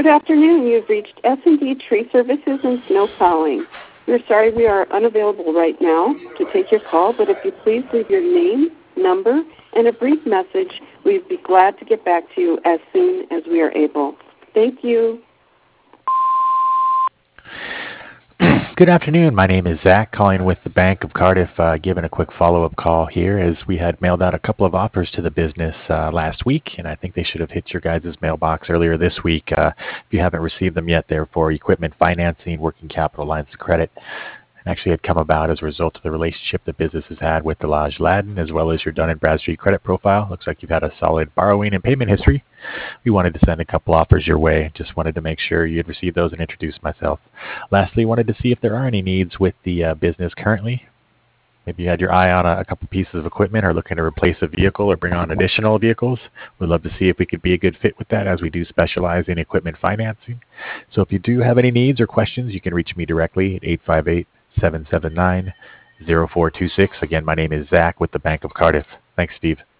Good afternoon. You've reached S&D Tree Services and Snow Plowing. We're sorry we are unavailable right now to take your call, but if you please leave your name, number, and a brief message, we'd be glad to get back to you as soon as we are able. Thank you. Good afternoon. My name is Zach, calling with the Bank of Cardiff, giving a quick follow-up call here as we had mailed out a couple of offers to the business last week, and I think they should have hit your guys' mailbox earlier this week. If you haven't received them yet, they're for equipment financing, working capital lines of credit, and actually had come about as a result of the relationship the business has had with Delage Ladden, as well as your Dun & Bradstreet credit profile. Looks like you've had a solid borrowing and payment history. We wanted to send a couple offers your way. Just wanted to make sure you had received those and introduce myself. Lastly, wanted to see if there are any needs with the business currently. Maybe you had your eye on a couple pieces of equipment or looking to replace a vehicle or bring on additional vehicles. We'd love to see if we could be a good fit with that, as we do specialize in equipment financing. So if you do have any needs or questions, you can reach me directly at 858-779-0426. Again, my name is Zach with the Bank of Cardiff. Thanks, Steve.